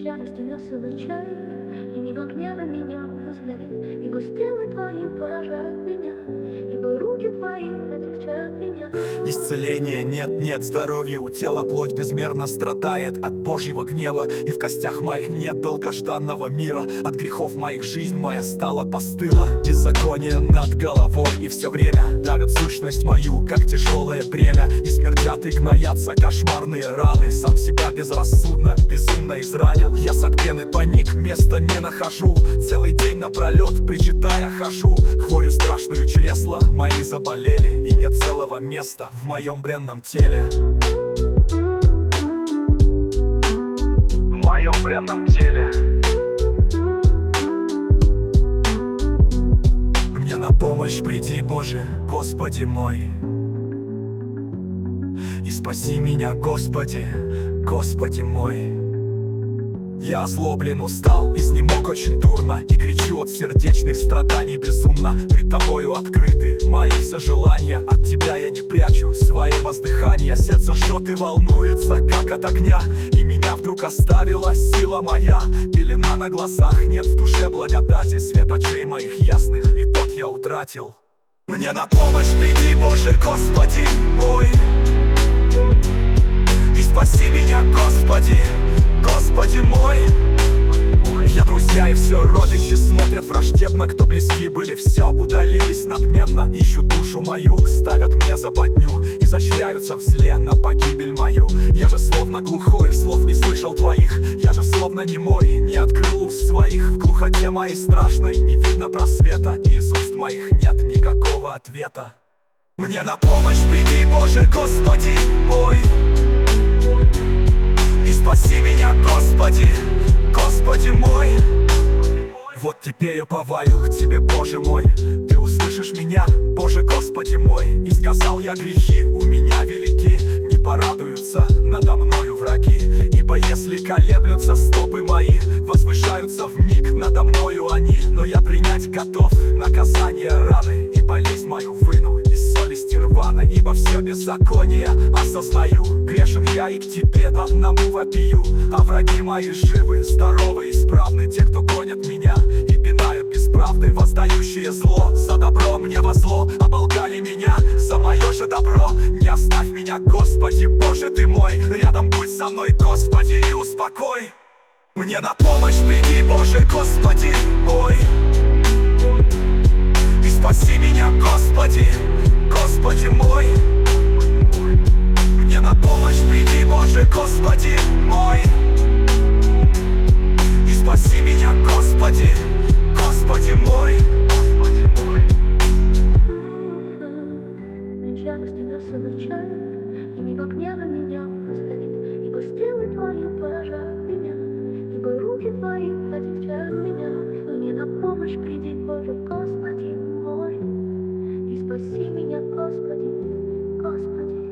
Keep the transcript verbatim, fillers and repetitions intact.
Счастье нас изучает, и небо гнева меня озарит, ибо стрелы твои поражают меня, ибо руки твои отягчают меня. Исцеления нет, нет здоровья у тела, плоть безмерно страдает от Божьего гнева, и в костях моих нет долгожданного мира. От грехов моих жизнь моя стала постыла, беззаконие над головой, и все время давят сущность мою, как тяжелое бремя, и смердят и гноятся кошмарные раны. Сам себя безрассудно, безумно изранил, я согбен и паник, места не нахожу, целый день напролет причитая хожу. Хворью страшную чресла мои заболели, и нет целого места в моем бренном теле. В моем бренном теле. Мне на помощь приди, Боже, Господи мой, и спаси меня, Господи, Господи мой. Я озлоблен, устал, изнемог очень дурно, и кричу от сердечных страданий безумно. Пред тобою открыты мои все желания, от тебя я не прячу свои воздыхания. Сердце жжет и волнуется, как от огня, и меня вдруг оставила сила моя. Пелена на глазах, нет в душе благодати, свет очей моих ясных, и тот я утратил. Мне на помощь приди, Боже, Господи мой, и спаси меня, Господи, Господи мой. Я друзья и все родичи смотрят враждебно, кто близки были, все удалились надменно. Ищут душу мою, ставят мне западню, изощряются в зле на погибель мою. Я же словно глухой, слов не слышал твоих, я же словно немой, не открыл уст своих. В глухоте моей страшной не видно просвета, и из уст моих нет никакого ответа. Мне на помощь приди, Боже, Господи мой, и спаси меня, Господи, Господи мой. Вот теперь я уповаю к Тебе, Боже мой, Ты услышишь меня, Боже, Господи мой. И сказал я: грехи у меня велики, не порадуются надо мною враги. Ибо если колеблются стопы мои, возвышаются вмиг надо мною они. Но я принять готов наказание раны, и болезнь мою выну из совести рваной. Ибо все беззаконие осознаю, грешен я и к Тебе одному вопию. А враги мои живы, здоровы, исправны, те, кто гонят меня и пинают без правды, воздающие зло за добро мне во зло, оболгали меня за мое же добро. Не оставь меня, Господи, Боже ты мой, рядом будь со мной, Господи, и успокой. Мне на помощь приди, Боже, Господи мой, и спаси меня, Господи, Господи мой. Мне на помощь приди, Боже, Господи мой, и спаси меня, Господи, Господи мой. Счастье нас изучает, и небо гнева меня озарит, ибо стрелы твои поражают меня, ибо руки твои отягчают меня. Мне на помощь приди, Боже, Господи мой, и спаси меня, Господи, Господи.